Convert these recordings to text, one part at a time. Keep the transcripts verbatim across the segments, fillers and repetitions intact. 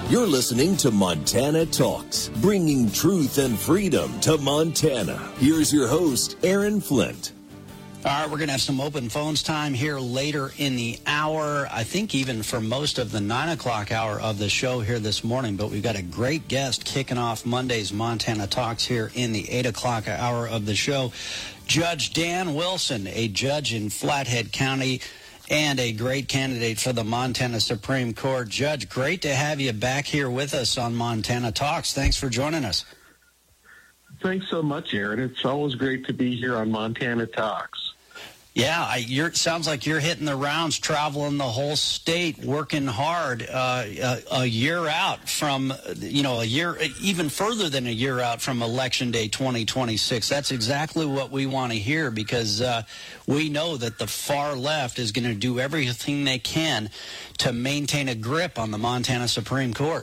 You're listening to Montana Talks, bringing truth and freedom to Montana. Here's your host, Aaron Flint. All right, we're going to have some open phones time here later in the hour. I think even for most of the nine o'clock hour of the show here this morning. But we've got a great guest kicking off Monday's Montana Talks here in the eight o'clock hour of the show. Judge Dan Wilson, a judge in Flathead County and a great candidate for the Montana Supreme Court. Judge, great to have you back here with us on Montana Talks. Thanks for joining us. Thanks so much, Aaron. It's always great to be here on Montana Talks. Yeah, I, you're, sounds like you're hitting the rounds, traveling the whole state, working hard, uh, a, a year out from, you know, a year, even further than a year out from Election Day twenty twenty-six. That's exactly what we want to hear, because uh, we know that the far left is going to do everything they can to maintain a grip on the Montana Supreme Court.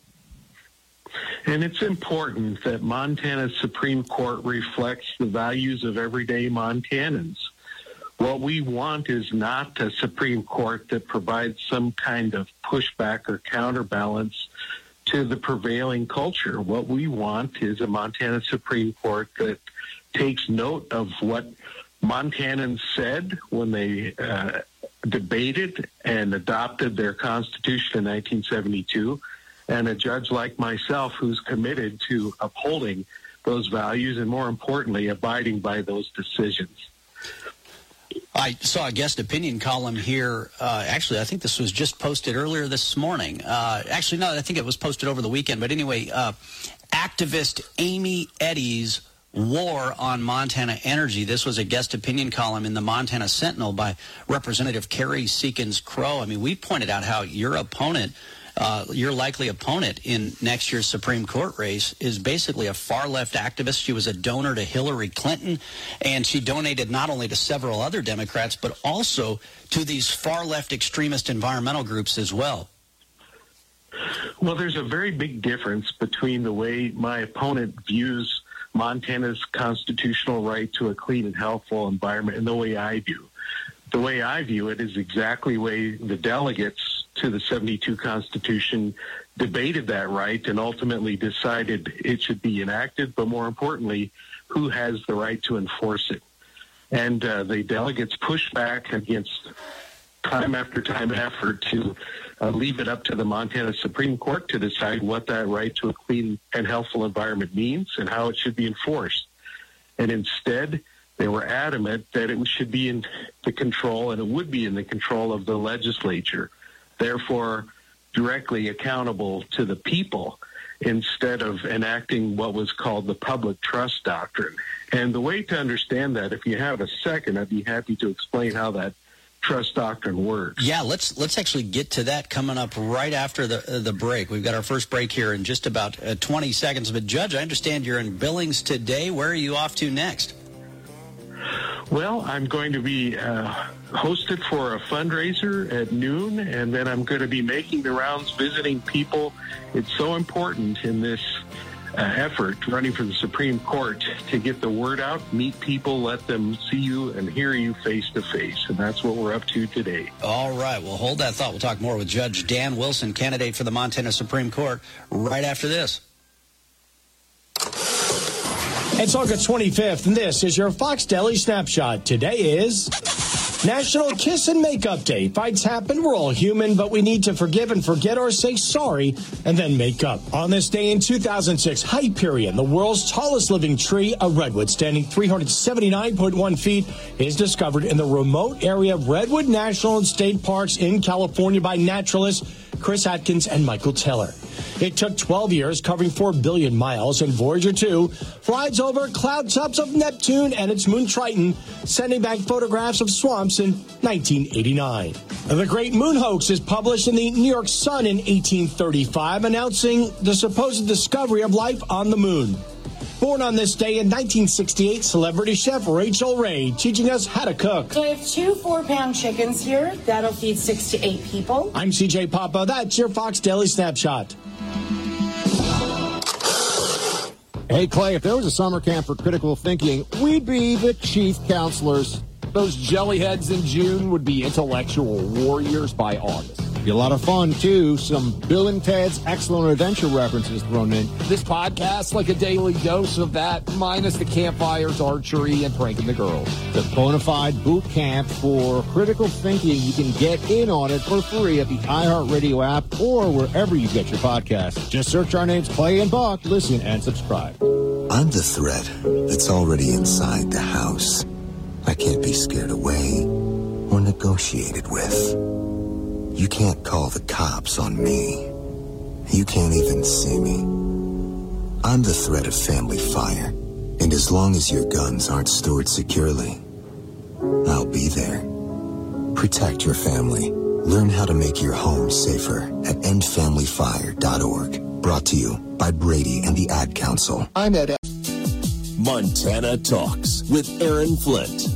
And it's important that Montana's Supreme Court reflects the values of everyday Montanans. What we want is not a Supreme Court that provides some kind of pushback or counterbalance to the prevailing culture. What we want is a Montana Supreme Court that takes note of what Montanans said when they uh, debated and adopted their Constitution in nineteen seventy-two, and a judge like myself who's committed to upholding those values and, more importantly, abiding by those decisions. I saw a guest opinion column here. Uh, actually, I think this was just posted earlier this morning. Uh, actually, no, I think it was posted over the weekend. But anyway, uh, activist Amy Eddy's War on Montana Energy. This was a guest opinion column in the Montana Sentinel by Representative Carrie Seekins Crow. I mean, we pointed out how your opponent, Uh, your likely opponent in next year's Supreme Court race is basically a far-left activist. She was a donor to Hillary Clinton, and she donated not only to several other Democrats, but also to these far-left extremist environmental groups as well. Well, there's a very big difference between the way my opponent views Montana's constitutional right to a clean and healthful environment and the way I view. The way I view it is exactly the way the delegates to the seventy-two Constitution debated that right and ultimately decided it should be enacted, but more importantly, who has the right to enforce it. And uh, the delegates pushed back against time after time effort to uh, leave it up to the Montana Supreme Court to decide what that right to a clean and healthful environment means and how it should be enforced. And instead, they were adamant that it should be in the control, and it would be in the control of the legislature, therefore directly accountable to the people, instead of enacting what was called the public trust doctrine. And the way to understand that, if you have a second, I'd be happy to explain how that trust doctrine works. Yeah, let's let's actually get to that coming up right after the uh, the break. We've got our first break here in just about uh, twenty seconds. But Judge, I understand you're in Billings today. Where are you off to next? Well, I'm going to be uh, hosted for a fundraiser at noon, and then I'm going to be making the rounds, visiting people. It's so important in this uh, effort, running for the Supreme Court, to get the word out, meet people, let them see you and hear you face to face. And that's what we're up to today. All right. Well, hold that thought. We'll talk more with Judge Dan Wilson, candidate for the Montana Supreme Court, right after this. It's August twenty-fifth, and this is your Fox Daily Snapshot. Today is National Kiss and Makeup Day. Fights happen. We're all human, but we need to forgive and forget or say sorry and then make up. On this day in two thousand six, Hyperion, the world's tallest living tree, a redwood standing three hundred seventy-nine point one feet, is discovered in the remote area of Redwood National and State Parks in California by naturalists Chris Atkins and Michael Taylor. It took twelve years, covering four billion miles, and Voyager two flies over cloud tops of Neptune and its moon Triton, sending back photographs of swamps in nineteen eighty-nine. The Great Moon Hoax is published in the New York Sun in eighteen thirty-five, announcing the supposed discovery of life on the moon. Born on this day in nineteen sixty-eight, celebrity chef Rachel Ray teaching us how to cook. So I have two four-pound chickens here. That'll feed six to eight people. I'm C J Papa. That's your Fox Daily Snapshot. Hey, Clay, if there was a summer camp for critical thinking, we'd be the chief counselors. Those jellyheads in June would be intellectual warriors by August. Be a lot of fun, too. Some Bill and Ted's Excellent Adventure references thrown in. This podcast, like a daily dose of that, minus the campfires, archery, and pranking the girls. The Bonafide Boot Camp for Critical Thinking. You can get in on it for free at the iHeartRadio app or wherever you get your podcasts. Just search our names, Clay and Buck, listen, and subscribe. I'm the threat that's already inside the house. I can't be scared away or negotiated with. You can't call the cops on me. You can't even see me. I'm the threat of family fire, and as long as your guns aren't stored securely, I'll be there. Protect your family. Learn how to make your home safer at end family fire dot org. Brought to you by Brady and the Ad Council. I'm Ed. Montana Talks with Aaron Flint.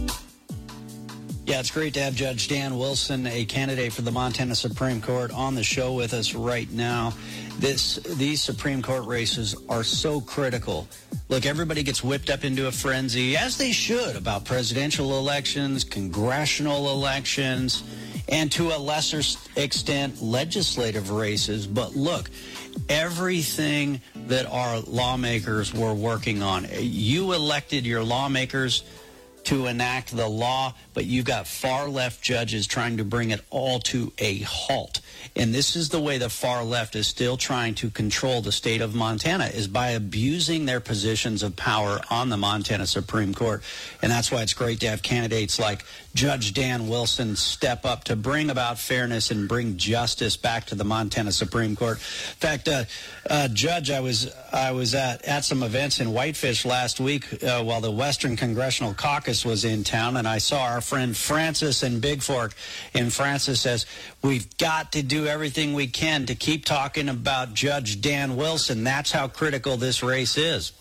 Yeah, it's great to have Judge Dan Wilson, a candidate for the Montana Supreme Court, on the show with us right now. This, these Supreme Court races are so critical. Look, everybody gets whipped up into a frenzy, as they should, about presidential elections, congressional elections, and to a lesser extent, legislative races. But look, everything that our lawmakers were working on, you elected your lawmakers to enact the law, but you've got far left judges trying to bring it all to a halt. And this is the way the far left is still trying to control the state of Montana, is by abusing their positions of power on the Montana Supreme Court. And that's why it's great to have candidates like Judge Dan Wilson step up to bring about fairness and bring justice back to the Montana Supreme Court. In fact, uh, uh, Judge, I was I was at, at some events in Whitefish last week uh, while the Western Congressional Caucus was in town, and I saw our friend Francis in Big Fork. And Francis says, we've got to do everything we can to keep talking about Judge Dan Wilson. That's how critical this race is.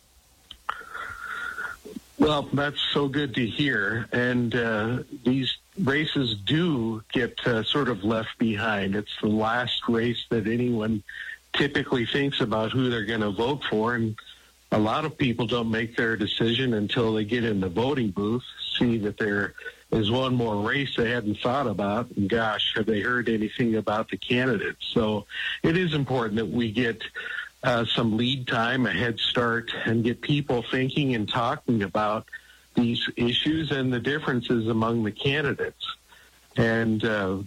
Well, that's so good to hear. And uh, these races do get uh, sort of left behind. It's the last race that anyone typically thinks about who they're going to vote for. And a lot of people don't make their decision until they get in the voting booth, see that there is one more race they hadn't thought about, and gosh, have they heard anything about the candidates? So it is important that we get uh, some lead time, a head start, and get people thinking and talking about these issues and the differences among the candidates. And uh,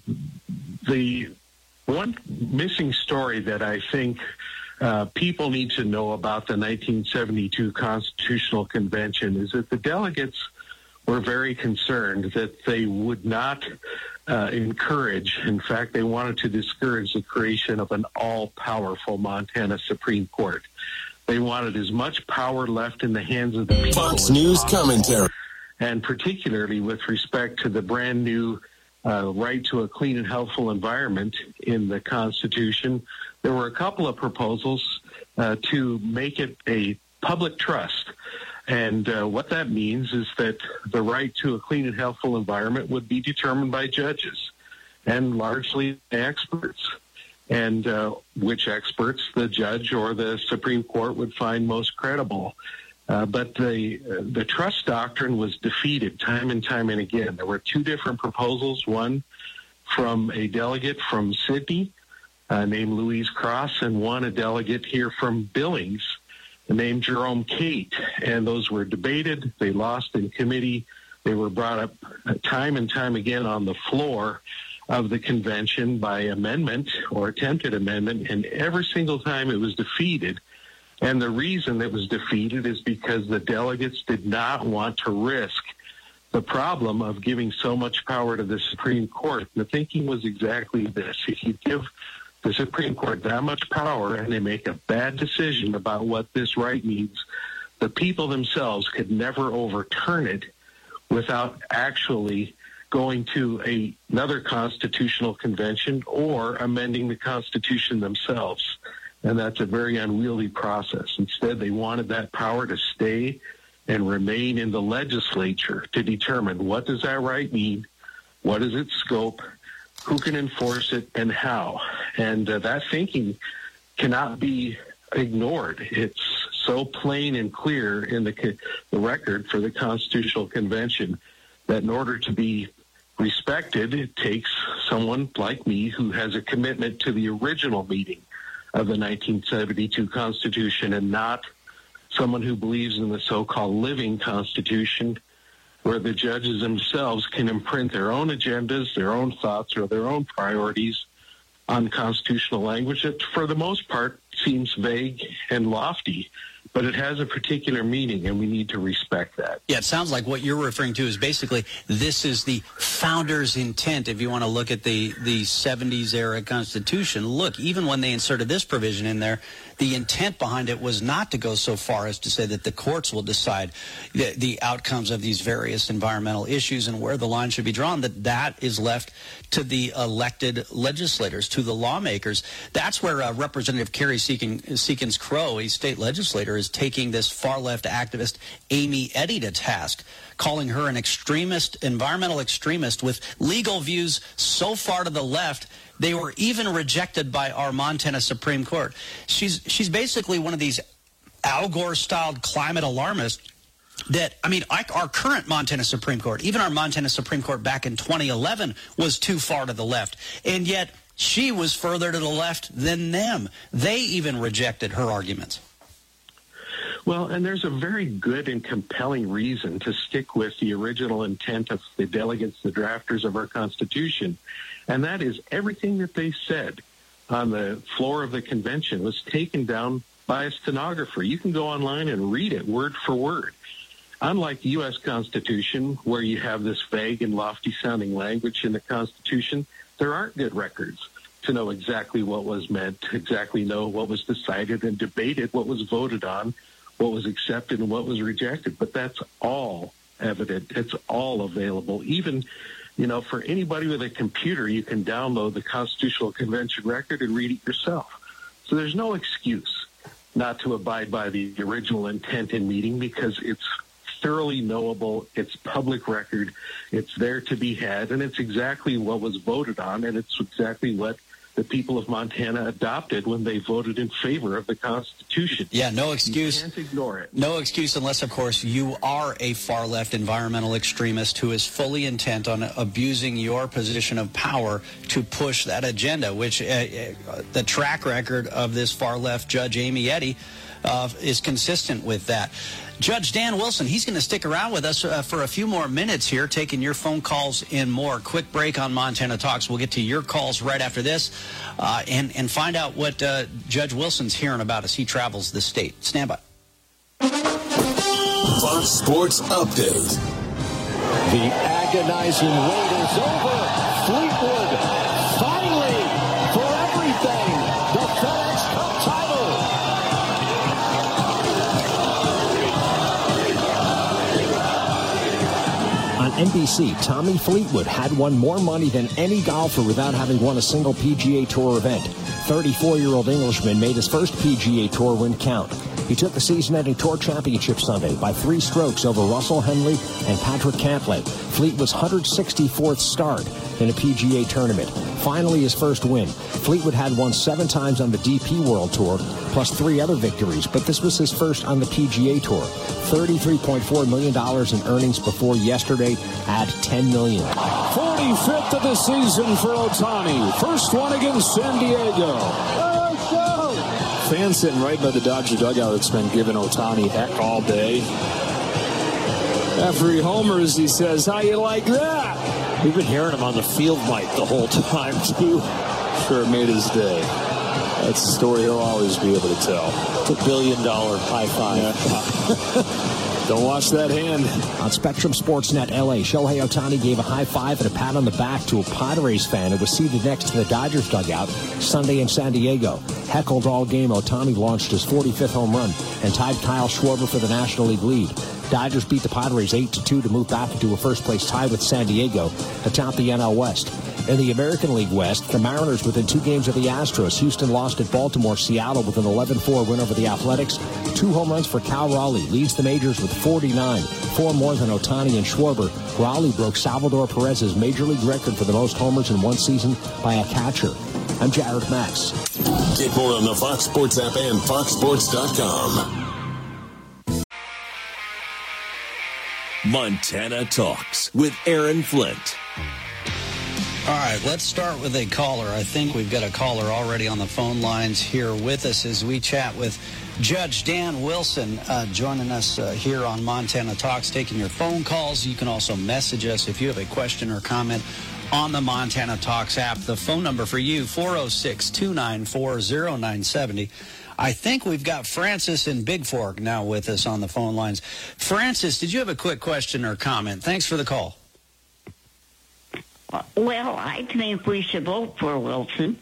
the one missing story that I think Uh, people need to know about the nineteen seventy-two Constitutional Convention is that the delegates were very concerned that they would not uh, encourage, in fact, they wanted to discourage the creation of an all-powerful Montana Supreme Court. They wanted as much power left in the hands of the people. Fox News commentary. And particularly with respect to the brand new uh, right to a clean and healthful environment in the Constitution. There were a couple of proposals uh, to make it a public trust. And uh, what that means is that the right to a clean and healthful environment would be determined by judges and largely experts. And uh, which experts the judge or the Supreme Court would find most credible. Uh, but the uh, the trust doctrine was defeated time and time and again. There were two different proposals, one from a delegate from Sydney uh, named Louise Cross, and one a delegate here from Billings named Jerome Cate. And those were debated. They lost in committee. They were brought up uh, time and time again on the floor of the convention by amendment or attempted amendment, and every single time it was defeated. And the reason it was defeated is because the delegates did not want to risk the problem of giving so much power to the Supreme Court. The thinking was exactly this. If you give the Supreme Court that much power and they make a bad decision about what this right means, the people themselves could never overturn it without actually going to a, another constitutional convention or amending the Constitution themselves. And that's a very unwieldy process. Instead, they wanted that power to stay and remain in the legislature to determine what does that right mean, what is its scope, who can enforce it, and how. And uh, that thinking cannot be ignored. It's so plain and clear in the, the record for the Constitutional Convention that in order to be respected, it takes someone like me who has a commitment to the original meaning of the nineteen seventy-two Constitution and not someone who believes in the so-called living Constitution, where the judges themselves can imprint their own agendas, their own thoughts, or their own priorities on constitutional language that, for the most part, seems vague and lofty, but it has a particular meaning, and we need to respect that. Yeah, it sounds like what you're referring to is basically this is the founders' intent. If you want to look at the, the seventies era Constitution, look, even when they inserted this provision in there, the intent behind it was not to go so far as to say that the courts will decide the, the outcomes of these various environmental issues and where the line should be drawn, that that is left to the elected legislators, to the lawmakers. That's where uh, Representative Carrie Seekins-Crow, a state legislator, is taking this far-left activist Amy Eddy to task, calling her an extremist, environmental extremist with legal views so far to the left they were even rejected by our Montana Supreme Court. She's she's basically one of these Al Gore-styled climate alarmists that, I mean, our current Montana Supreme Court, even our Montana Supreme Court back in twenty eleven was too far to the left. And yet she was further to the left than them. They even rejected her arguments. Well, and there's a very good and compelling reason to stick with the original intent of the delegates, the drafters of our Constitution, and that is everything that they said on the floor of the convention was taken down by a stenographer. You can go online and read it word for word. Unlike the U S Constitution, where you have this vague and lofty-sounding language in the Constitution, there aren't good records to know exactly what was meant, to exactly know what was decided and debated, what was voted on, what was accepted and what was rejected. But that's all evident. It's all available. Even, you know, for anybody with a computer, you can download the Constitutional Convention record and read it yourself. So there's no excuse not to abide by the original intent in meeting, because it's thoroughly knowable, it's public record, it's there to be had, and it's exactly what was voted on, and it's exactly what the people of Montana adopted when they voted in favor of the Constitution. Yeah, no excuse. You can't ignore it. No excuse unless, of course, you are a far-left environmental extremist who is fully intent on abusing your position of power to push that agenda, which uh, uh, the track record of this far-left Judge Amy Eddy uh, is consistent with that. Judge Dan Wilson, he's going to stick around with us uh, for a few more minutes here, taking your phone calls and more. Quick break on Montana Talks. We'll get to your calls right after this uh, and, and find out what uh, Judge Wilson's hearing about as he travels the state. Stand by. Fox Sports Update. The agonizing wait is over. Fleetwood, finally, for everything, the FedEx Cup title. On N B C, Tommy Fleetwood had won more money than any golfer without having won a single P G A Tour event. thirty-four-year-old Englishman made his first P G A Tour win count. He took the season-ending Tour Championship Sunday by three strokes over Russell Henley and Patrick Cantlay. Fleetwood's one hundred sixty-fourth start in a P G A tournament. Finally, his first win. Fleetwood had won seven times on the D P World Tour, plus three other victories, but this was his first on the P G A Tour. thirty-three point four million dollars in earnings before yesterday, add ten million dollars. forty-fifth of the season for Ohtani. First one against San Diego. Let's go! Fans sitting right by the Dodger dugout that's been giving Ohtani heck all day. After he homers, he says, "How you like that?" We've been hearing him on the field mic the whole time, too. Sure, it made his day. That's a story he'll always be able to tell. It's a billion-dollar high five. Yeah. Don't wash that hand. On Spectrum Sportsnet L A, Shohei Ohtani gave a high five and a pat on the back to a Padres fan who was seated next to the Dodgers dugout Sunday in San Diego. Heckled all game, Ohtani launched his forty-fifth home run and tied Kyle Schwarber for the National League lead. Dodgers beat the Padres eight to two to move back into a first-place tie with San Diego atop the N L West. In the American League West, the Mariners within two games of the Astros. Houston lost at Baltimore. Seattle with an eleven four win over the Athletics. Two home runs for Cal Raleigh. Leads the majors with forty-nine. Four more than Ohtani and Schwarber. Raleigh broke Salvador Perez's major league record for the most homers in one season by a catcher. I'm Jared Max. Get more on the Fox Sports app and fox sports dot com. Montana Talks with Aaron Flint. All right, let's start with a caller. I think we've got a caller already on the phone lines here with us as we chat with Judge Dan Wilson uh, joining us uh, here on Montana Talks, taking your phone calls. You can also message us if you have a question or comment on the Montana Talks app. The phone number for you, four oh six, two nine four, oh nine seven oh. I think we've got Francis in Big Fork now with us on the phone lines. Francis, did you have a quick question or comment? Thanks for the call. Well, I think we should vote for Wilson.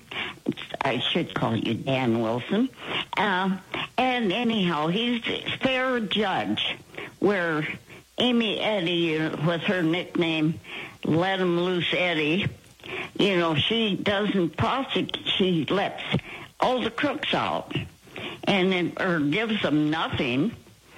I should call you Dan Wilson. Uh, and anyhow, he's a fair judge, where Amy Eddy, with her nickname, Let 'em Loose Eddie, you know, she doesn't prosecute, she lets all the crooks out, and it, or gives them nothing,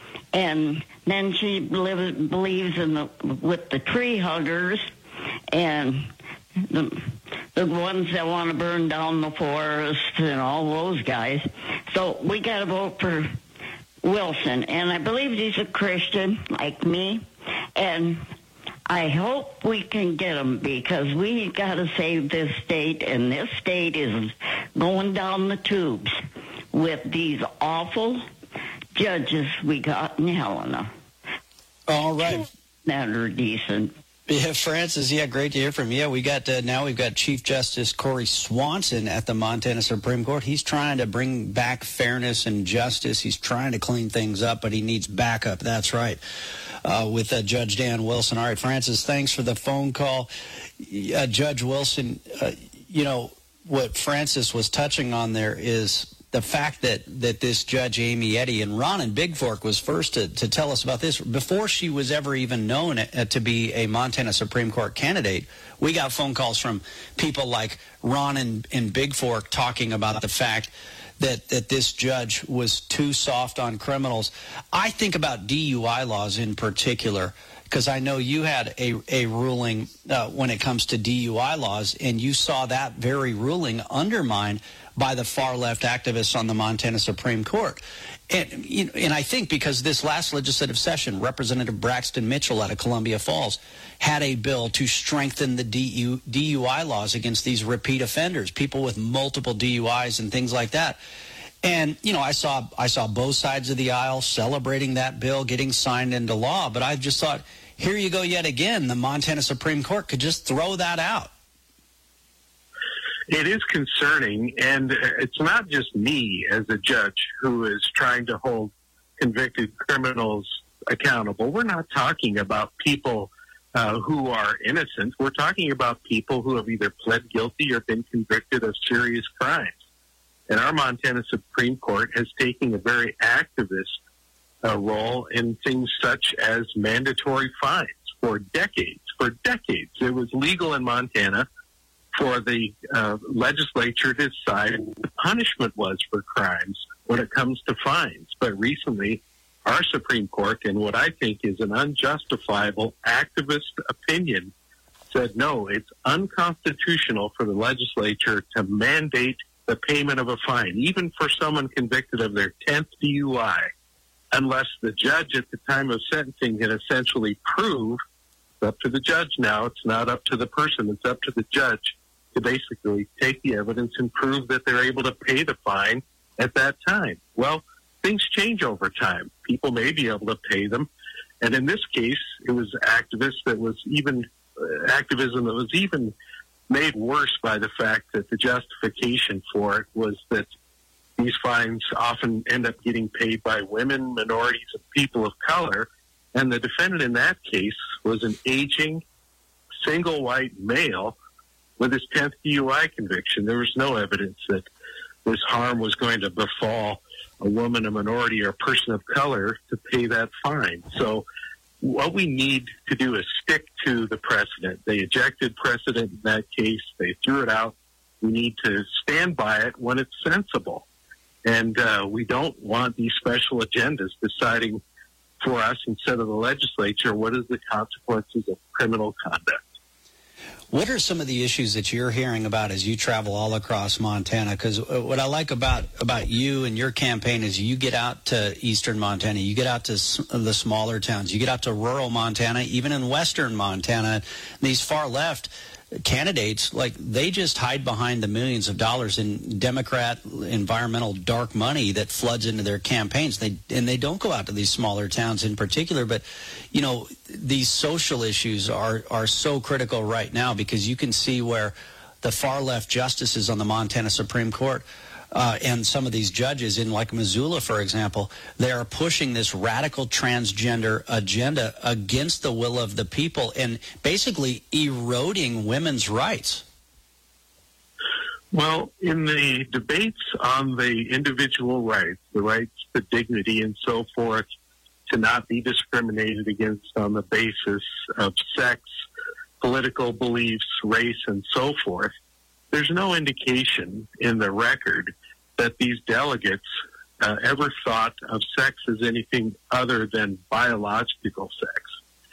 and then she lives, believes in the, with the tree huggers, and the, the ones that want to burn down the forest and all those guys. So we got to vote for Wilson. And I believe he's a Christian like me. And I hope we can get him, because we got to save this state. And this state is going down the tubes with these awful judges we got in Helena. All right. That are decent. Yeah, Francis, yeah, great to hear from you. Yeah, we got uh, now we've got Chief Justice Corey Swanson at the Montana Supreme Court. He's trying to bring back fairness and justice. He's trying to clean things up, but he needs backup. That's right. Uh, with uh, Judge Dan Wilson. All right, Francis, thanks for the phone call. Uh, Judge Wilson, uh, you know, what Francis was touching on there is the fact that, that this Judge Amy Eddy, and Ron in Big Fork was first to, to tell us about this. Before she was ever even known uh, to be a Montana Supreme Court candidate, we got phone calls from people like Ron in, in Big Fork talking about the fact that, that this judge was too soft on criminals. I think about D U I laws in particular, because I know you had a, a ruling uh, when it comes to D U I laws, and you saw that very ruling undermined by the far-left activists on the Montana Supreme Court. And, you know, and I think because this last legislative session, Representative Braxton Mitchell out of Columbia Falls had a bill to strengthen the D U, D U I laws against these repeat offenders, people with multiple D U Is and things like that. And, you know, I saw I saw both sides of the aisle celebrating that bill getting signed into law, but I just thought, here you go yet again. The Montana Supreme Court could just throw that out. It is concerning, and it's not just me as a judge who is trying to hold convicted criminals accountable. We're not talking about people uh, who are innocent. We're talking about people who have either pled guilty or been convicted of serious crimes. And our Montana Supreme Court has taken a very activist uh, role in things such as mandatory fines for decades. For decades, it was legal in Montana for the uh, legislature to decide what the punishment was for crimes when it comes to fines. But recently, our Supreme Court, in what I think is an unjustifiable activist opinion, said no, it's unconstitutional for the legislature to mandate the payment of a fine, even for someone convicted of their tenth D U I, unless the judge at the time of sentencing can essentially prove, it's up to the judge now, it's not up to the person, it's up to the judge to basically take the evidence and prove that they're able to pay the fine at that time. Well, things change over time. People may be able to pay them. And in this case, it was activists that was even, uh, activism that was even made worse by the fact that the justification for it was that these fines often end up getting paid by women, minorities, and people of color. And the defendant in that case was an aging, single white male with his tenth D U I conviction. There was no evidence that this harm was going to befall a woman, a minority, or a person of color to pay that fine. So what we need to do is stick to the precedent. They ejected precedent in that case. They threw it out. We need to stand by it when it's sensible. And uh, we don't want these special agendas deciding for us instead of the legislature what is the consequences of criminal conduct. What are some of the issues that you're hearing about as you travel all across Montana? Because what I like about, about you and your campaign is you get out to eastern Montana, you get out to the smaller towns, you get out to rural Montana, even in western Montana. These far left, candidates, like, they just hide behind the millions of dollars in Democrat environmental dark money that floods into their campaigns. They and they don't go out to these smaller towns in particular. But, you know, these social issues are, are so critical right now, because you can see where the far left justices on the Montana Supreme Court Uh, and some of these judges in, like, Missoula, for example, they are pushing this radical transgender agenda against the will of the people and basically eroding women's rights. Well, in the debates on the individual rights, the rights to dignity and so forth, to not be discriminated against on the basis of sex, political beliefs, race, and so forth, there's no indication in the record that these delegates uh, ever thought of sex as anything other than biological sex.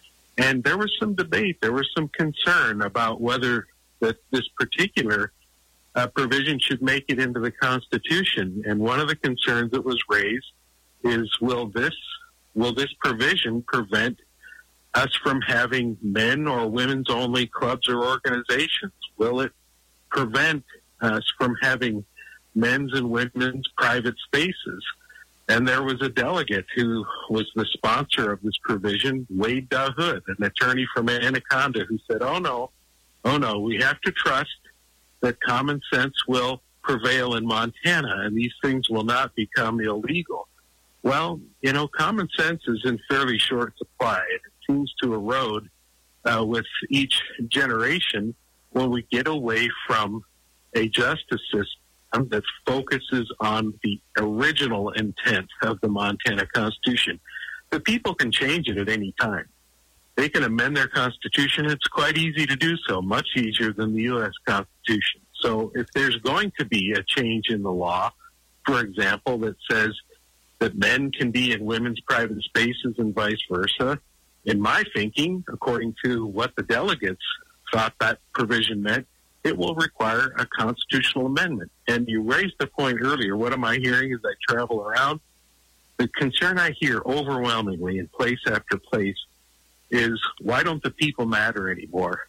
And there was some debate, there was some concern about whether that this particular uh, provision should make it into the Constitution. And one of the concerns that was raised is, will this will this provision prevent us from having men or women's only clubs or organizations? Will it prevent us from having men's and women's private spaces? And there was a delegate who was the sponsor of this provision, Wade Dahood, an attorney from Anaconda, who said, oh no, oh no, we have to trust that common sense will prevail in Montana and these things will not become illegal. Well, you know, common sense is in fairly short supply. It seems to erode uh, with each generation when we get away from a justice system that focuses on the original intent of the Montana Constitution. The people can change it at any time. They can amend their Constitution. It's quite easy to do so, much easier than the U S Constitution. So if there's going to be a change in the law, for example, that says that men can be in women's private spaces and vice versa, in my thinking, according to what the delegates thought that provision meant, it will require a constitutional amendment. And you raised the point earlier. What am I hearing as I travel around? The concern I hear overwhelmingly in place after place is, why don't the people matter anymore?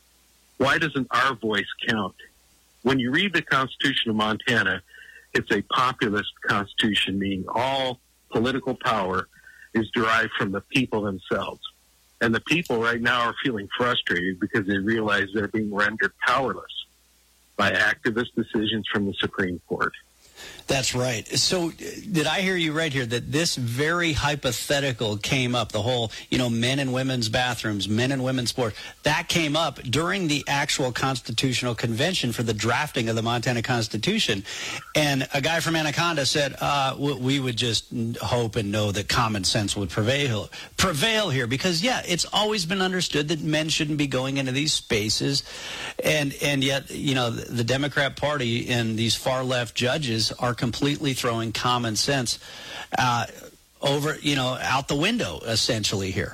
Why doesn't our voice count? When you read the Constitution of Montana, it's a populist constitution, meaning all political power is derived from the people themselves. And the people right now are feeling frustrated because they realize they're being rendered powerless by activist decisions from the Supreme Court. That's right. So did I hear you right here that this very hypothetical came up, the whole, you know, men and women's bathrooms, men and women's sports, that came up during the actual constitutional convention for the drafting of the Montana Constitution. And a guy from Anaconda said, uh, we would just hope and know that common sense would prevail, prevail here. Because, yeah, it's always been understood that men shouldn't be going into these spaces. And, and yet, you know, the, the Democrat Party and these far-left judges are completely throwing common sense uh, over, you know, out the window, essentially, here.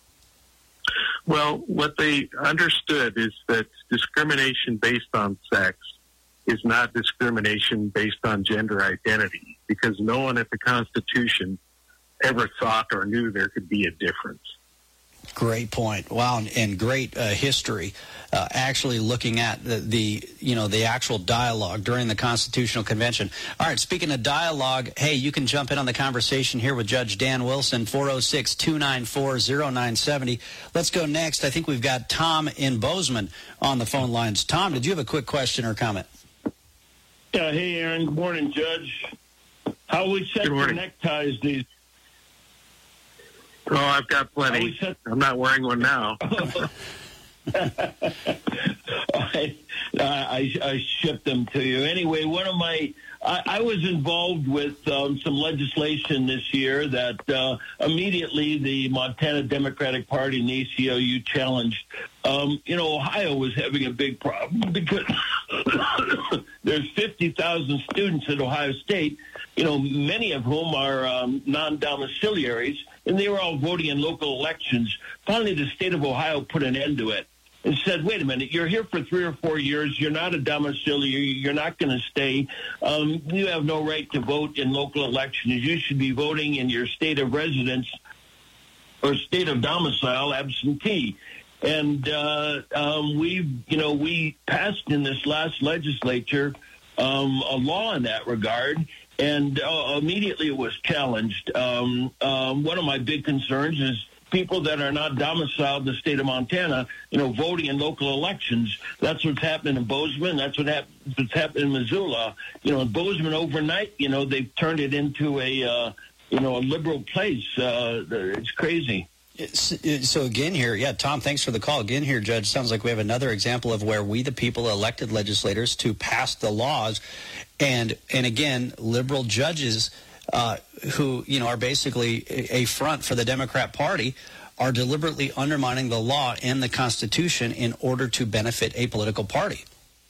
Well, what they understood is that discrimination based on sex is not discrimination based on gender identity, because no one at the Constitution ever thought or knew there could be a difference. Great point. Wow, and great uh, history. Uh, actually, looking at the, the you know the actual dialogue during the Constitutional Convention. All right. Speaking of dialogue, hey, you can jump in on the conversation here with Judge Dan Wilson. four oh six, two nine four, oh nine seven oh. Let's go next. I think we've got Tom in Bozeman on the phone lines. Tom, did you have a quick question or comment? Yeah. Hey, Aaron. Good morning, Judge. How we set your neckties these? Oh, I've got plenty. I'm not wearing one now. I, I, I shipped them to you. Anyway, one of my, I, I was involved with um, some legislation this year that uh, immediately the Montana Democratic Party and the A C L U challenged. Um, you know, Ohio was having a big problem because there's fifty thousand students at Ohio State, you know, many of whom are um, non-domiciliaries, and they were all voting in local elections. Finally, the state of Ohio put an end to it and said, wait a minute, you're here for three or four years. You're not a domiciliary. You're not going to stay. Um, you have no right to vote in local elections. You should be voting in your state of residence or state of domicile absentee. And uh, um, we, you know, we passed in this last legislature um, a law in that regard, and uh, immediately it was challenged. Um, um, one of my big concerns is people that are not domiciled in the state of Montana, you know, voting in local elections. That's what's happening in Bozeman. That's what hap- what's happening in Missoula. You know, in Bozeman overnight, you know, they've turned it into a, uh, you know, a liberal place. Uh, it's crazy. So again here, yeah, Tom, thanks for the call. Again here, Judge, sounds like we have another example of where we, the people, elected legislators to pass the laws. And, and again, liberal judges uh, who, you know, are basically a front for the Democrat Party are deliberately undermining the law and the Constitution in order to benefit a political party.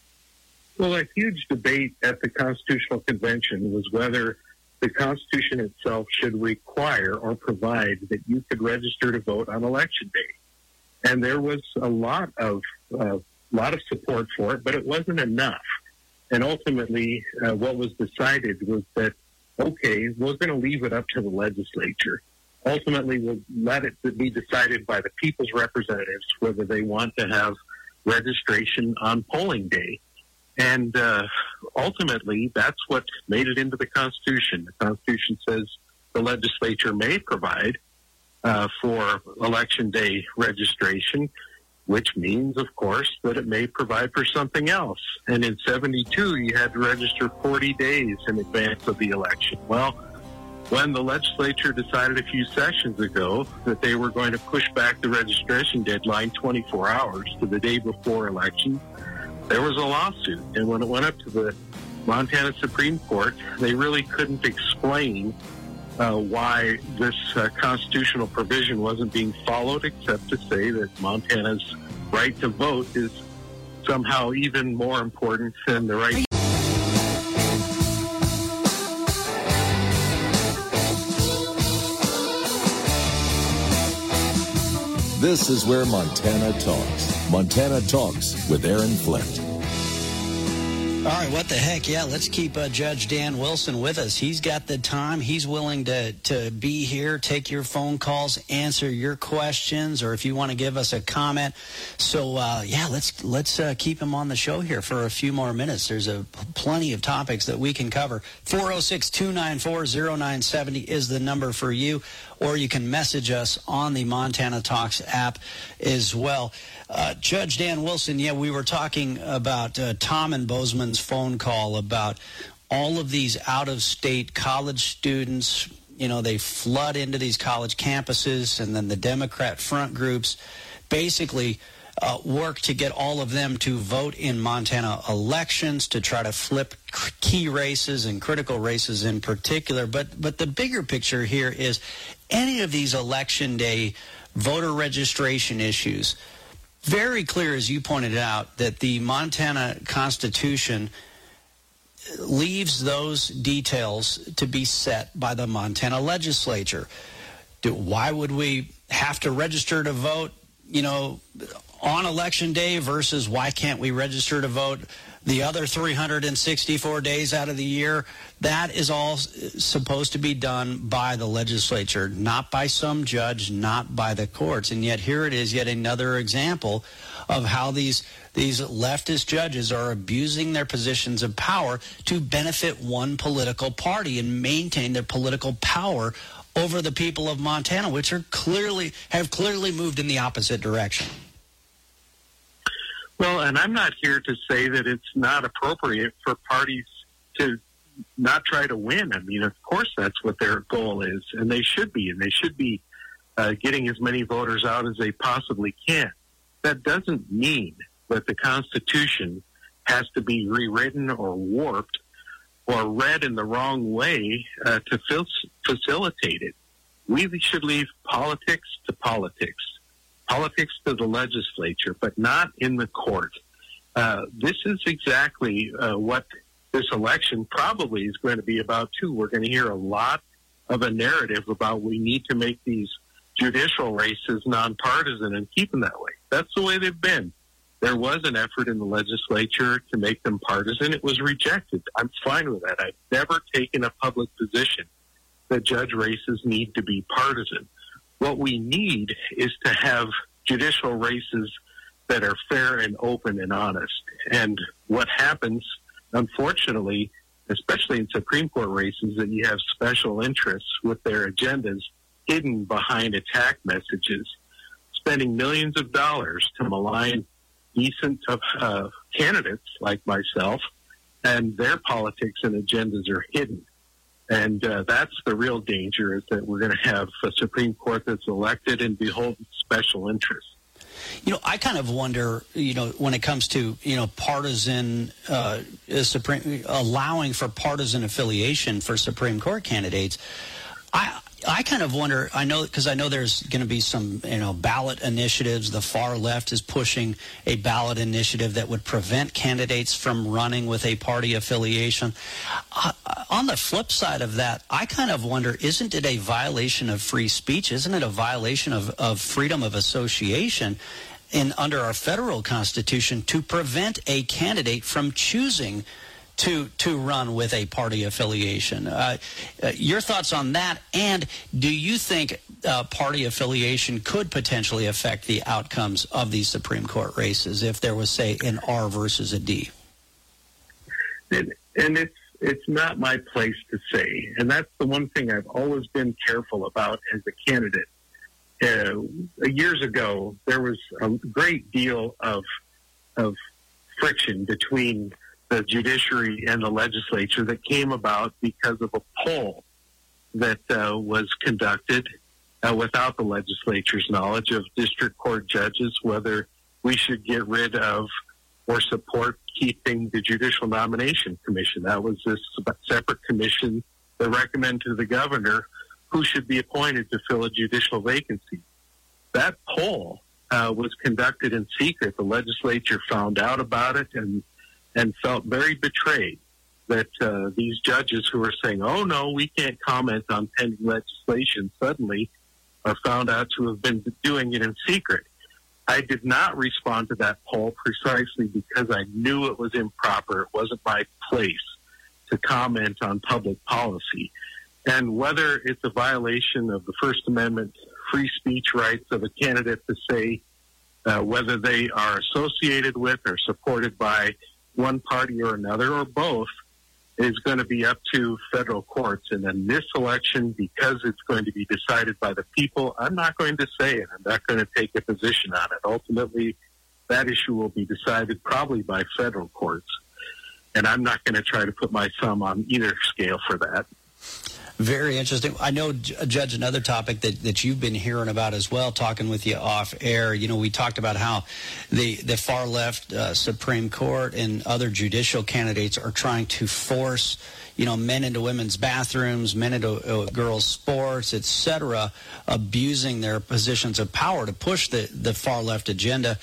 Well, a huge debate at the Constitutional Convention was whether the Constitution itself should require or provide that you could register to vote on Election Day. And there was a lot of uh, lot of support for it, but it wasn't enough. And ultimately, uh, what was decided was that, okay, we're going to leave it up to the legislature. Ultimately, we'll let it be decided by the people's representatives whether they want to have registration on polling day. And uh, ultimately, that's what made it into the Constitution. The Constitution says the legislature may provide uh, for Election Day registration, which means, of course, that it may provide for something else. And in seventy-two, you had to register forty days in advance of the election. Well, when the legislature decided a few sessions ago that they were going to push back the registration deadline twenty-four hours to the day before election, there was a lawsuit. And when it went up to the Montana Supreme Court, they really couldn't explain uh, why this uh, constitutional provision wasn't being followed, except to say that Montana's right to vote is somehow even more important than the right. This is where Montana talks. Montana Talks with Aaron Flint. All right, what the heck? Yeah, let's keep uh, Judge Dan Wilson with us. He's got the time. He's willing to, to be here, take your phone calls, answer your questions, or if you want to give us a comment. So, uh, yeah, let's let's uh, keep him on the show here for a few more minutes. There's a plenty of topics that we can cover. four oh six, two nine four, oh nine seven oh is the number for you, or you can message us on the Montana Talks app as well. Uh, Judge Dan Wilson, yeah, we were talking about uh, Tom and Bozeman's phone call about all of these out-of-state college students. You know, they flood into these college campuses, and then the Democrat front groups basically uh, work to get all of them to vote in Montana elections to try to flip key races and critical races in particular. But, but the bigger picture here is any of these election day voter registration issues. Very clear, as you pointed out, that the Montana Constitution leaves those details to be set by the Montana legislature. Do, why would we have to register to vote, you know, on Election Day versus why can't we register to vote the other three hundred sixty-four days out of the year? That is all supposed to be done by the legislature, not by some judge, not by the courts. And yet here it is, yet another example of how these these leftist judges are abusing their positions of power to benefit one political party and maintain their political power over the people of Montana, which are clearly have clearly moved in the opposite direction. Well, and I'm not here to say that it's not appropriate for parties to not try to win. I mean, of course, that's what their goal is, and they should be, and they should be uh, getting as many voters out as they possibly can. That doesn't mean that the Constitution has to be rewritten or warped or read in the wrong way uh, to fil- facilitate it. We should leave politics to politics. Politics to the legislature, but not in the court. Uh, this is exactly uh, what this election probably is going to be about, too. We're going to hear a lot of a narrative about we need to make these judicial races nonpartisan and keep them that way. That's the way they've been. There was an effort in the legislature to make them partisan. It was rejected. I'm fine with that. I've never taken a public position that judge races need to be partisan. What we need is to have judicial races that are fair and open and honest. And what happens, unfortunately, especially in Supreme Court races, that you have special interests with their agendas hidden behind attack messages, spending millions of dollars to malign decent uh, candidates like myself, and their politics and agendas are hidden. And uh, that's the real danger, is that we're going to have a Supreme Court that's elected and beholden to special interests. You know, I kind of wonder, you know, when it comes to, you know, partisan, uh, Supreme, allowing for partisan affiliation for Supreme Court candidates, I I kind of wonder, I know, because I know there's going to be some, you know, ballot initiatives. The far left is pushing a ballot initiative that would prevent candidates from running with a party affiliation. Uh, on the flip side of that, I kind of wonder, isn't it a violation of free speech? Isn't it a violation of, of freedom of association in under our federal Constitution to prevent a candidate from choosing to to run with a party affiliation? Uh, uh, your thoughts on that, and do you think uh, party affiliation could potentially affect the outcomes of these Supreme Court races if there was, say, an R versus a D? And, and it's it's not my place to say, and that's the one thing I've always been careful about as a candidate. Uh, years ago, there was a great deal of of friction between the judiciary and the legislature that came about because of a poll that uh, was conducted uh, without the legislature's knowledge of district court judges, whether we should get rid of or support keeping the Judicial Nomination Commission. That was this separate commission that recommended to the governor who should be appointed to fill a judicial vacancy. That poll uh, was conducted in secret. The legislature found out about it and and felt very betrayed that uh, these judges who were saying, oh, no, we can't comment on pending legislation, suddenly are found out to have been doing it in secret. I did not respond to that poll precisely because I knew it was improper. It wasn't my place to comment on public policy. And whether it's a violation of the First Amendment free speech rights of a candidate to say uh, whether they are associated with or supported by one party or another, or both, is going to be up to federal courts. And in this election, because it's going to be decided by the people, I'm not going to say it. I'm not going to take a position on it. Ultimately, that issue will be decided probably by federal courts. And I'm not going to try to put my thumb on either scale for that. Very interesting. I know, Judge, another topic that, that you've been hearing about as well, talking with you off air. You know, we talked about how the, the far left uh, Supreme Court and other judicial candidates are trying to force, you know, men into women's bathrooms, men into uh, girls' sports, et cetera, abusing their positions of power to push the, the far left agenda.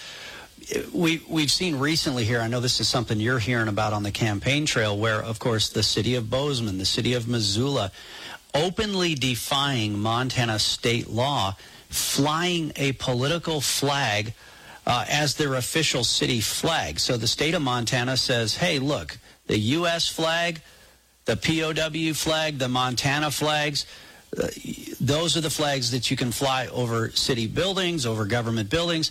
We, we've seen recently here, I know this is something you're hearing about on the campaign trail, where, of course, the city of Bozeman, the city of Missoula, openly defying Montana state law, flying a political flag uh, as their official city flag. So the state of Montana says, hey, look, the U S flag, the P O W flag, the Montana flags, uh, those are the flags that you can fly over city buildings, over government buildings.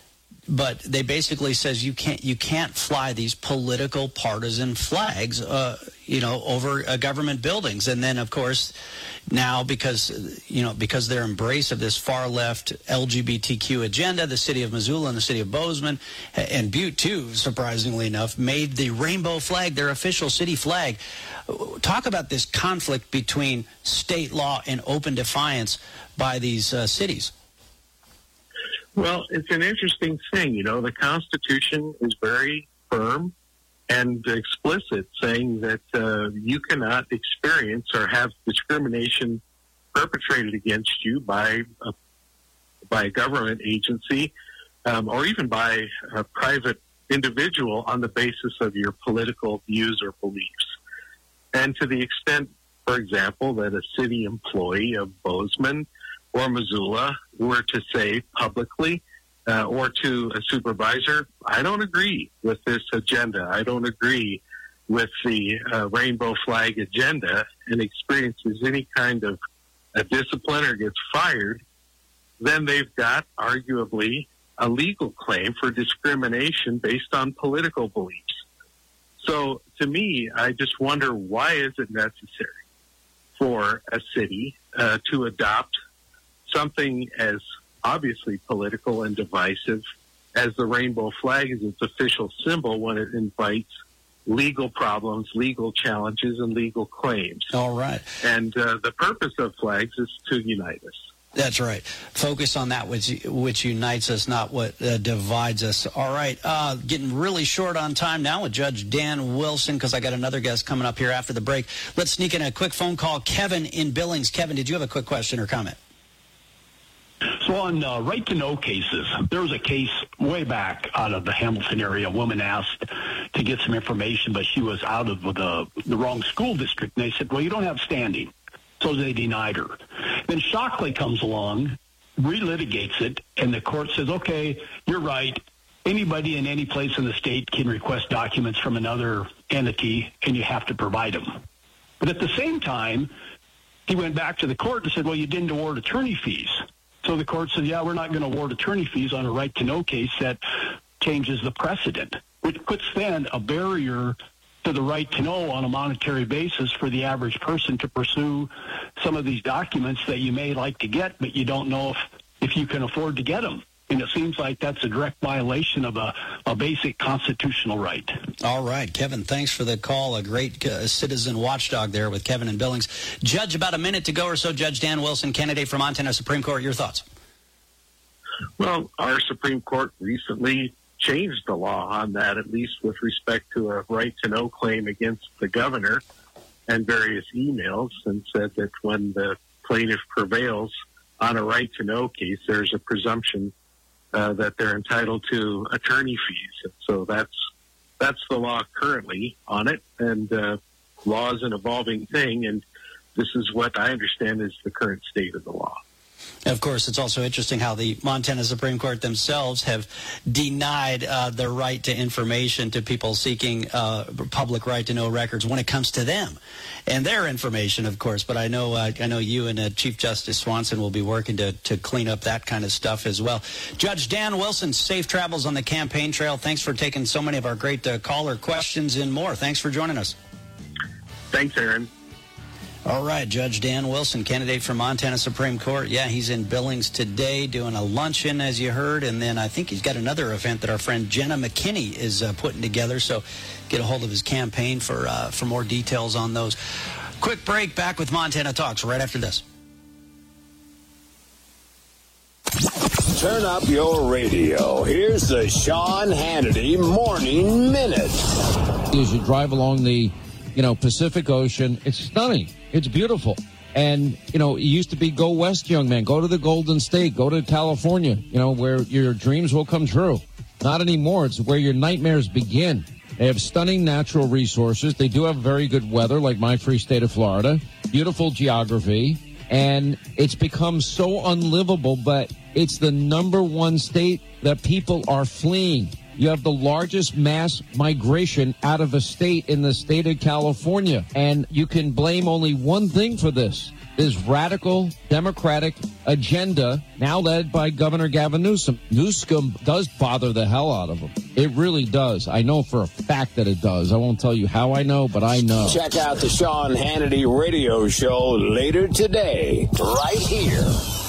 But they basically says you can't you can't fly these political partisan flags, uh, you know, over uh, government buildings. And then, of course, now because you know because their embrace of this far left L G B T Q agenda, the city of Missoula and the city of Bozeman and Butte too, surprisingly enough, made the rainbow flag their official city flag. Talk about this conflict between state law and open defiance by these uh, cities. Well, it's an interesting thing. You know, the Constitution is very firm and explicit, saying that uh, you cannot experience or have discrimination perpetrated against you by a, by a government agency um, or even by a private individual on the basis of your political views or beliefs. And to the extent, for example, that a city employee of Bozeman or Missoula were to say publicly uh, or to a supervisor, I don't agree with this agenda, I don't agree with the uh, rainbow flag agenda, and experiences any kind of a discipline or gets fired, then they've got arguably a legal claim for discrimination based on political beliefs. So to me, I just wonder, why is it necessary for a city uh, to adopt something as obviously political and divisive as the rainbow flag is its official symbol when it invites legal problems, legal challenges, and legal claims? All right. And uh, the purpose of flags is to unite us. That's right. Focus on that which which unites us, not what uh, divides us. All right. Uh, getting really short on time now with Judge Dan Wilson, because I got another guest coming up here after the break. Let's sneak in a quick phone call. Kevin in Billings. Kevin, did you have a quick question or comment? So on uh, right-to-know cases, there was a case way back out of the Hamilton area. A woman asked to get some information, but she was out of the, the wrong school district. And they said, well, you don't have standing. So they denied her. Then Shockley comes along, relitigates it, and the court says, okay, you're right. Anybody in any place in the state can request documents from another entity, and you have to provide them. But at the same time, he went back to the court and said, well, you didn't award attorney fees. So the court said, yeah, we're not going to award attorney fees on a right-to-know case that changes the precedent, which puts then a barrier to the right to know on a monetary basis for the average person to pursue some of these documents that you may like to get, but you don't know if, if you can afford to get them. And it seems like that's a direct violation of a, a basic constitutional right. All right, Kevin, thanks for the call. A great uh, citizen watchdog there with Kevin in Billings. Judge, about a minute to go or so. Judge Dan Wilson, candidate for Montana Supreme Court. Your thoughts? Well, our Supreme Court recently changed the law on that, at least with respect to a right-to-know claim against the governor and various emails, and said that when the plaintiff prevails on a right-to-know case, there's a presumption uh, that they're entitled to attorney fees. And so that's that's the law currently on it, and uh, law is an evolving thing, and this is what I understand is the current state of the law. Of course, it's also interesting how the Montana Supreme Court themselves have denied uh, the right to information to people seeking uh, public right-to-know records when it comes to them and their information, of course. But I know uh, I know you and uh, Chief Justice Swanson will be working to, to clean up that kind of stuff as well. Judge Dan Wilson, safe travels on the campaign trail. Thanks for taking so many of our great uh, caller questions and more. Thanks for joining us. Thanks, Aaron. All right, Judge Dan Wilson, candidate for Montana Supreme Court. Yeah, he's in Billings today doing a luncheon, as you heard, and then I think he's got another event that our friend Jenna McKinney is uh, putting together, so get a hold of his campaign for, uh, for more details on those. Quick break, back with Montana Talks right after this. Turn up your radio. Here's the Sean Hannity Morning Minute. As you drive along the you know, Pacific Ocean, it's stunning. It's beautiful. And, you know, it used to be go west, young man. Go to the Golden State. Go to California, you know, where your dreams will come true. Not anymore. It's where your nightmares begin. They have stunning natural resources. They do have very good weather, like my free state of Florida. Beautiful geography. And it's become so unlivable, but it's the number one state that people are fleeing. You have the largest mass migration out of a state in the state of California. And you can blame only one thing for this. This radical Democratic agenda, now led by Governor Gavin Newsom. Newsom does bother the hell out of him. It really does. I know for a fact that it does. I won't tell you how I know, but I know. Check out the Sean Hannity radio show later today, right here.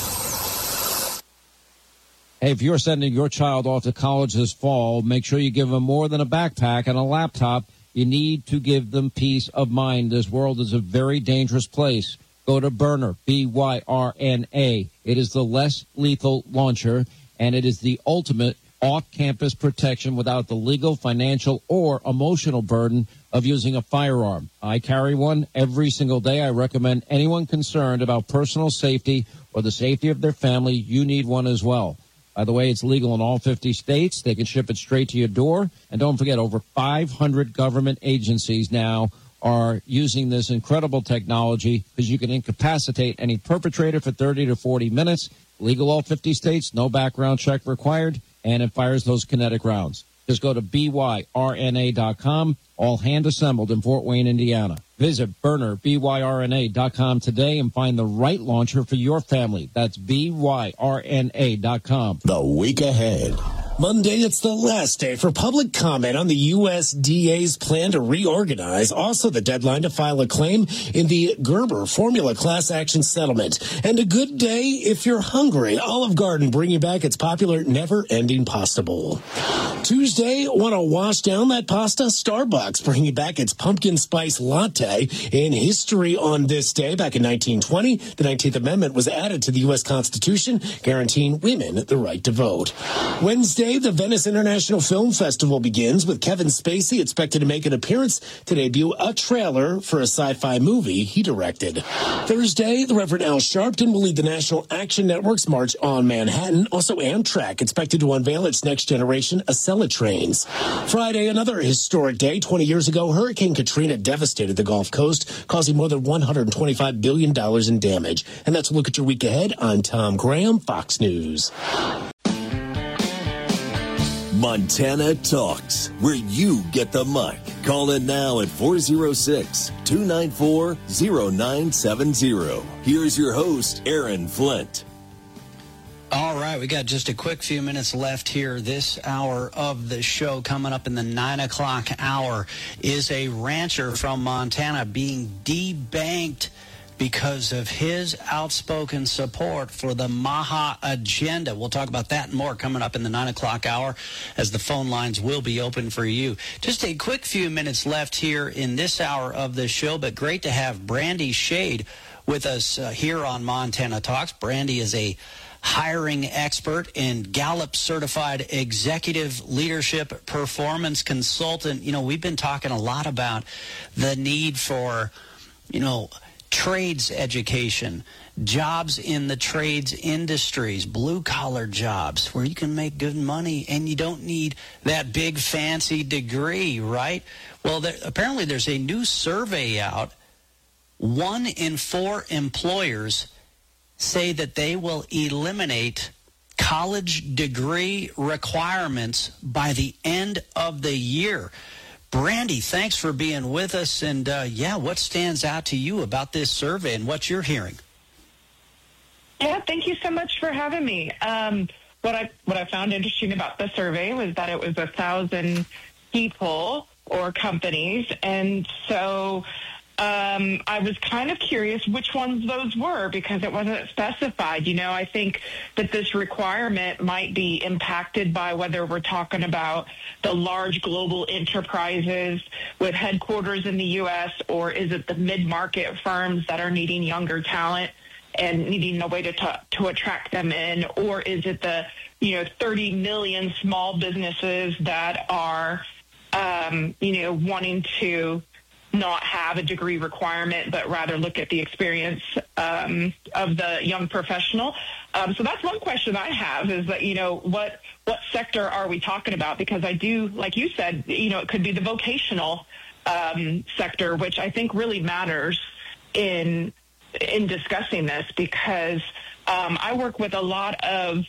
Hey, if you're sending your child off to college this fall, make sure you give them more than a backpack and a laptop. You need to give them peace of mind. This world is a very dangerous place. Go to Byrna, B Y R N A. It is the less lethal launcher, and it is the ultimate off-campus protection without the legal, financial, or emotional burden of using a firearm. I carry one every single day. I recommend anyone concerned about personal safety or the safety of their family, you need one as well. By the way, it's legal in all fifty states. They can ship it straight to your door. And don't forget, over five hundred government agencies now are using this incredible technology because you can incapacitate any perpetrator for thirty to forty minutes. Legal all fifty states, no background check required, and it fires those kinetic rounds. Just go to B Y R N A dot com, all hand assembled in Fort Wayne, Indiana. Visit Byrna, B Y R N A dot com today and find the right launcher for your family. That's B Y R N A dot com. The week ahead. Monday, it's the last day for public comment on the U S D A's plan to reorganize. Also, the deadline to file a claim in the Gerber formula class action settlement. And a good day if you're hungry. Olive Garden bringing back its popular never-ending pasta bowl. Tuesday, want to wash down that pasta? Starbucks bringing back its pumpkin spice latte. In history on this day, back in nineteen twenty, the nineteenth Amendment was added to the U S Constitution, guaranteeing women the right to vote. Wednesday, the Venice International Film Festival begins with Kevin Spacey expected to make an appearance to debut a trailer for a sci-fi movie he directed. Thursday, the Reverend Al Sharpton will lead the National Action Network's March on Manhattan. Also, Amtrak expected to unveil its next generation Acela trains. Friday, another historic day. twenty years ago, Hurricane Katrina devastated the Gulf Coast, causing more than one hundred twenty-five billion dollars in damage. And that's a look at your week ahead. I'm Tom Graham, Fox News. Montana Talks, where you get the mic. Call in now at four oh six, two nine four, oh nine seven oh. Here's your host, Aaron Flint. All right, we got just a quick few minutes left here. This hour of the show, coming up in the nine o'clock hour, is a rancher from Montana being debanked because of his outspoken support for the Maha agenda. We'll talk about that and more coming up in the nine o'clock hour as the phone lines will be open for you. Just a quick few minutes left here in this hour of the show, but great to have Brandy Shade with us uh, here on Montana Talks. Brandy is a hiring expert and Gallup certified executive leadership performance consultant. You know, we've been talking a lot about the need for, you know, trades education, jobs in the trades industries, blue-collar jobs where you can make good money and you don't need that big fancy degree, right? Well, there, apparently there's a new survey out. One in four employers say that they will eliminate college degree requirements by the end of the year. Brandy, thanks for being with us. And, uh, yeah, what stands out to you about this survey and what you're hearing? Yeah, thank you so much for having me. Um, what I what I found interesting about the survey was that it was a thousand people or companies. And so um, I was kind of curious which ones those were because it wasn't specified. You know, I think that this requirement might be impacted by whether we're talking about the large global enterprises with headquarters in the U S or is it the mid-market firms that are needing younger talent and needing a way to t- to attract them in, or is it the, you know, thirty million small businesses that are, um, you know, wanting to not have a degree requirement, but rather look at the experience um, of the young professional. Um, so that's one question I have is that, you know, what what sector are we talking about? Because I do, like you said, you know, it could be the vocational um, sector, which I think really matters in in discussing this because um, I work with a lot of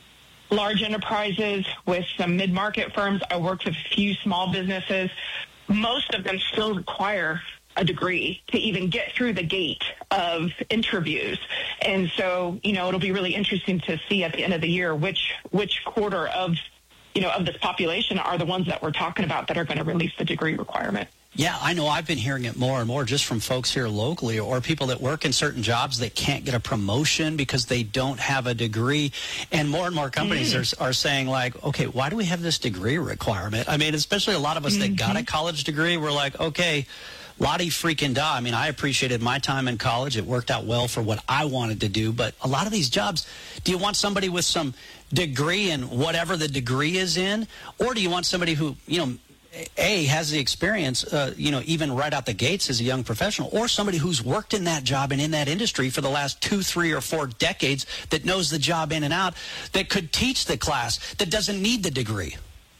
large enterprises, with some mid-market firms. I work with a few small businesses. Most of them still require a degree to even get through the gate of interviews. And so, you know, it'll be really interesting to see at the end of the year which which quarter of, you know, of this population are the ones that we're talking about that are going to release the degree requirement. Yeah, I know. I've been hearing it more and more just from folks here locally or people that work in certain jobs that can't get a promotion because they don't have a degree. And more and more companies mm. are, are saying, like, okay, why do we have this degree requirement? I mean, especially a lot of us mm-hmm. that got a college degree, we're like, okay, Lottie freaking da. I mean, I appreciated my time in college. It worked out well for what I wanted to do. But a lot of these jobs, do you want somebody with some degree in whatever the degree is in? Or do you want somebody who, you know, A, has the experience, uh, you know, even right out the gates as a young professional, or somebody who's worked in that job and in that industry for the last two, three, or four decades that knows the job in and out, that could teach the class, that doesn't need the degree?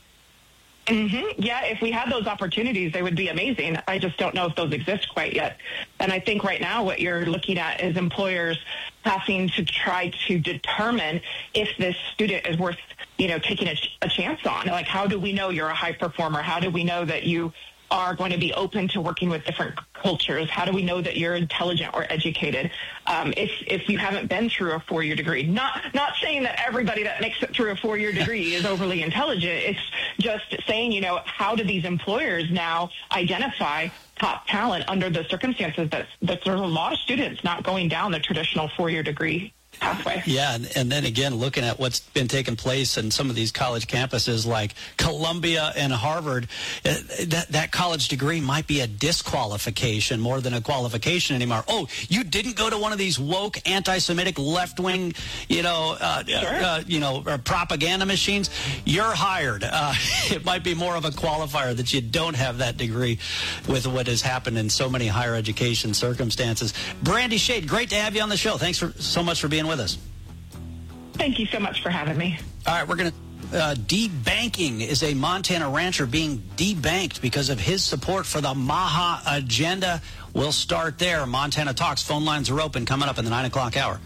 Mm-hmm. Yeah, if we had those opportunities, they would be amazing. I just don't know if those exist quite yet. And I think right now what you're looking at is employers having to try to determine if this student is worth, you know, taking a, a chance on. Like, how do we know you're a high performer? How do we know that you are going to be open to working with different cultures? How do we know that you're intelligent or educated? Um, if if you haven't been through a four-year degree, not not saying that everybody that makes it through a four-year degree is overly intelligent. It's just saying, you know, how do these employers now identify top talent under the circumstances that, that there's a lot of students not going down the traditional four-year degree pathway. Yeah, and, and then again, looking at what's been taking place in some of these college campuses like Columbia and Harvard, uh, that, that college degree might be a disqualification more than a qualification anymore. Oh, you didn't go to one of these woke, anti-Semitic, left-wing, you know, uh, sure. uh, you know, uh, propaganda machines. You're hired. Uh, it might be more of a qualifier that you don't have that degree with what has happened in so many higher education circumstances. Brandy Shade, great to have you on the show. Thanks for so much for being with us. Thank you so much for having me. All right, we're going to uh, debanking is a Montana rancher being debanked because of his support for the Maha agenda. We'll start there. Montana Talks phone lines are open coming up in the nine o'clock hour.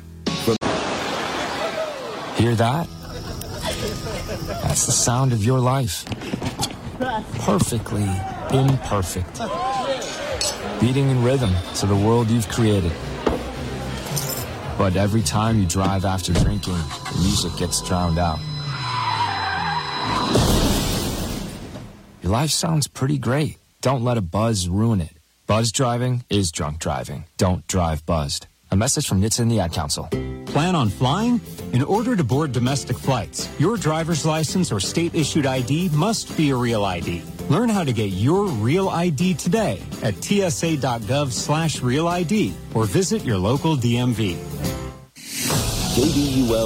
Hear that? That's the sound of your life. Perfectly imperfect. Beating in rhythm to the world you've created. But every time you drive after drinking, the music gets drowned out. Your life sounds pretty great. Don't let a buzz ruin it. Buzz driving is drunk driving. Don't drive buzzed. A message from N H T S A and the Ad Council. Plan on flying? In order to board domestic flights, your driver's license or state-issued I D must be a real I D. Learn how to get your real I D today at tsa.gov slash real ID or visit your local D M V. K B U L